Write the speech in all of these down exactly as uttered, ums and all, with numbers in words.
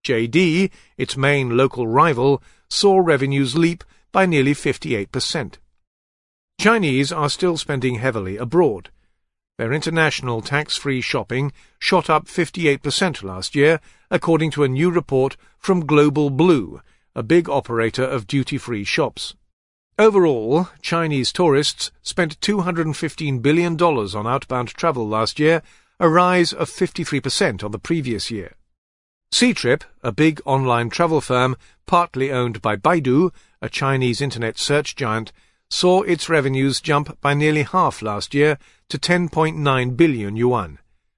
J D, its main local rival, saw revenues leap by nearly fifty-eight percent. Chinese are still spending heavily abroad. Their international tax-free shopping shot up fifty-eight percent last year, according to a new report from Global Blue, a big operator of duty-free shops. Overall, Chinese tourists spent two hundred fifteen billion dollars on outbound travel last year, a rise of fifty-three percent on the previous year. Ctrip, a big online travel firm partly owned by Baidu, a Chinese internet search giant, saw its revenues jump by nearly half last year to ten point nine billion yuan.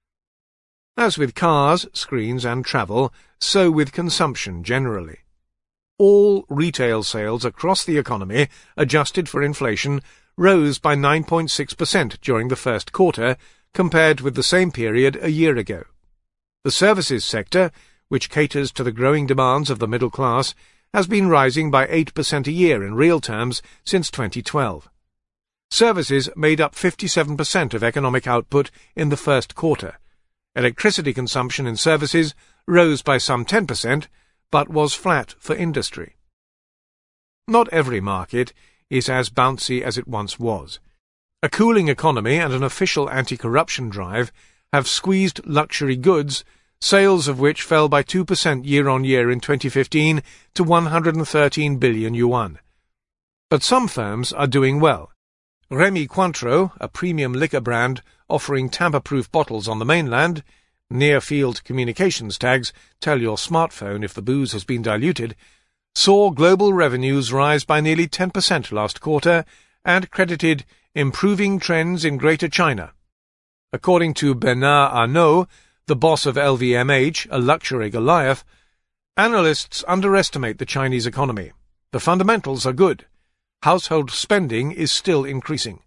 As with cars, screens and travel, so with consumption generally. All retail sales across the economy, adjusted for inflation, rose by nine point six percent during the first quarter, compared with the same period a year ago. The services sector, which caters to the growing demands of the middle class, has been rising by eight percent a year in real terms since twenty twelve. Services made up fifty-seven percent of economic output in the first quarter. Electricity consumption in services rose by some ten percent, but was flat for industry. Not every market is as bouncy as it once was. A cooling economy and an official anti-corruption drive have squeezed luxury goods, sales of which fell by two percent year-on-year in twenty fifteen to one hundred thirteen billion yuan. But some firms are doing well. Rémy Cointreau, a premium liquor brand offering tamper-proof bottles on the mainland, near-field communications tags tell your smartphone if the booze has been diluted, saw global revenues rise by nearly ten percent last quarter and credited improving trends in Greater China. According to Bernard Arnault, the boss of L V M H, a luxury Goliath, analysts underestimate the Chinese economy. The fundamentals are good. Household spending is still increasing.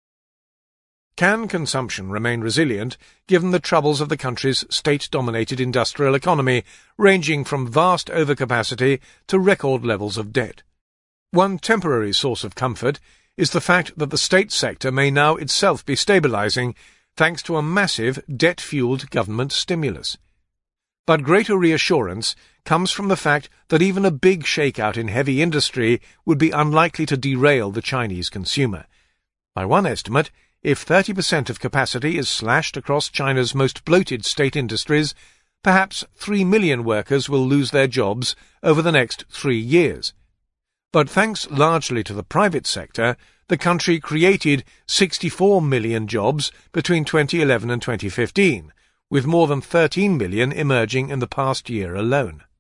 Can consumption remain resilient given the troubles of the country's state-dominated industrial economy, ranging from vast overcapacity to record levels of debt? One temporary source of comfort is the fact that the state sector may now itself be stabilizing, thanks to a massive debt-fueled government stimulus. But greater reassurance comes from the fact that even a big shakeout in heavy industry would be unlikely to derail the Chinese consumer. By one estimate, if thirty percent of capacity is slashed across China's most bloated state industries, perhaps three million workers will lose their jobs over the next three years. But thanks largely to the private sector, the country created sixty-four million jobs between twenty eleven and twenty fifteen, with more than thirteen million emerging in the past year alone.